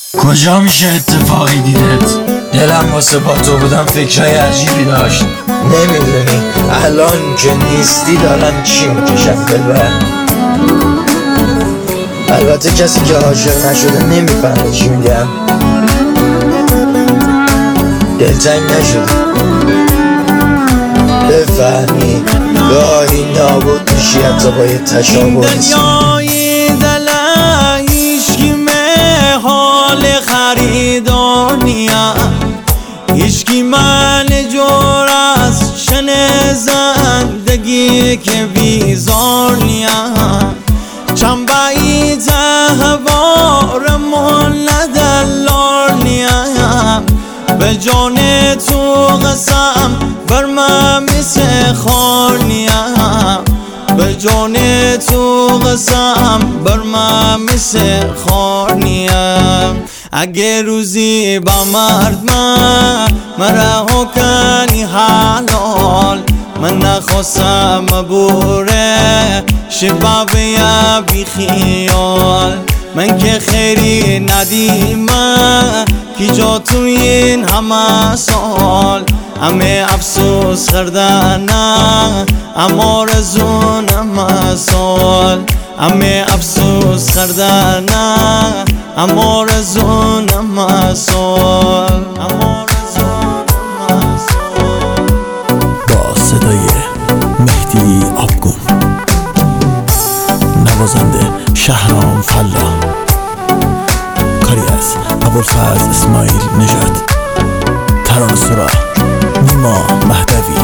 کجا میشه اتفاقی دیدت؟ دلم واسه با تو بودم فکرهای عجیبی داشت. نمیدونی الان که نیستی دارن چی میکشن دلبر. البته کسی که عاشق نشده نمیفهمه چی میگم. دلتنگ نشده بفهمی گاهی نابود میشی حتی با یه تشابه دنیای دلم هیچکی حال خریدار نیم، هیچکی من جور از شن زندگی که بیزار نیم. چند بعید هوارمون ندلار نیم، به جان تو قسم بر من مثل خار نیم، به جان تو قسم بر من مثل خار نیم. اگه روزی با مرد من رها کنی حلال، من نخواستم مبوره شباب یا بی خیال. من که خیری ندیم کی جا تو این همه سال، همه افسوس کردن اما رزون همه سال، همه افسوس کردن اما رزون همه سال. با صدای مهدی آبگون، نوازنده شهرام فلا، کاری از ابوالفضل اسماعیل نژاد، ترانه سرا نیما مهدوی.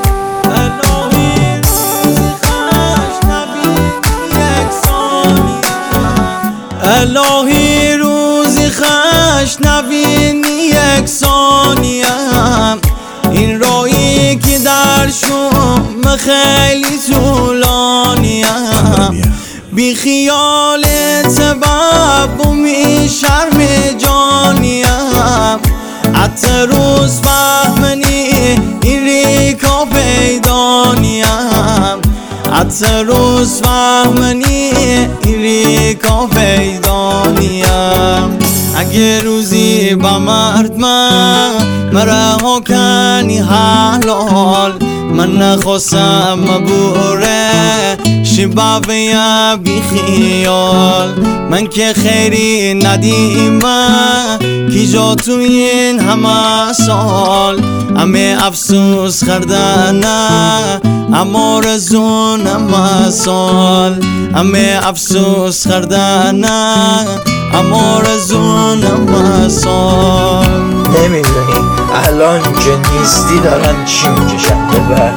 الهی روزی خش نبینی یک ثانیم، این راهی که در شم خیلی طولانیم، بی خیال سبب و می شرم جانیم. حتی روز فهمنی این ریکا پیدا نیم، حتی روز فهمنی این ریکا پیدا نیم. اگه روزی با مرد من رها کنی حلال، من نخواستم مبوره شباب یا بی خیال. من که خیری ندیم کی جا تو این همه سال، همه افسوس کردن اما رزون همه سال، همه افسوس کردن اما رزون همه سال. نمیدونی الان که نیستی دارن چی میکشن دلبر.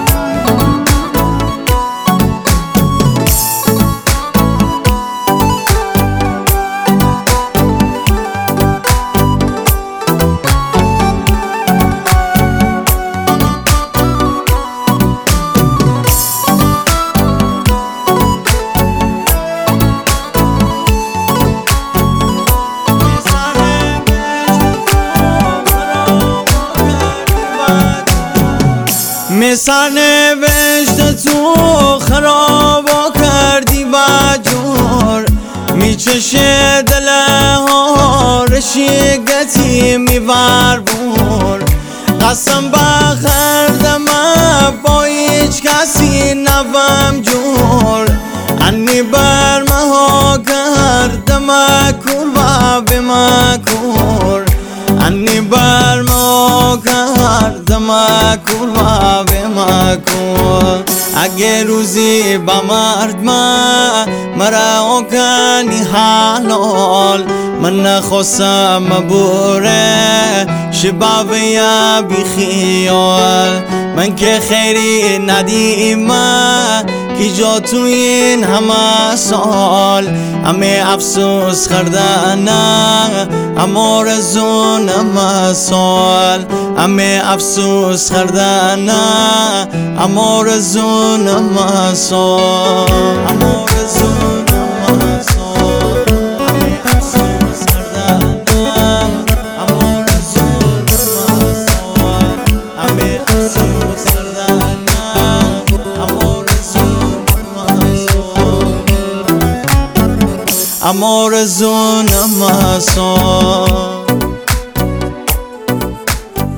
مثل نوشت تو خرابا کردی بجور، میچشه دل ها رشیگتی میبربور. قسم بخردم با هیچ کسی نوم جور، انی بر مها کردم کور و بمکور، انی بر مها کردم کور و بمکور. اگه روزی با مرد من رها کنی حلال، من نخواستم مبوره شباب یا بی خیال. من که خیری ندیم کی جا تو این همه سال، همه افسوس کردن اما رزون همه سال، همه افسوس کردن اما رزون همه سال، اما رزون همه سال، همه افسوس کردن اما رزون همه سال، همه افسوس کردن اما رزون همه سال. نم آرزو نم احسان.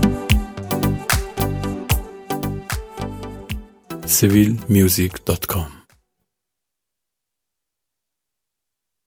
civilmusic.com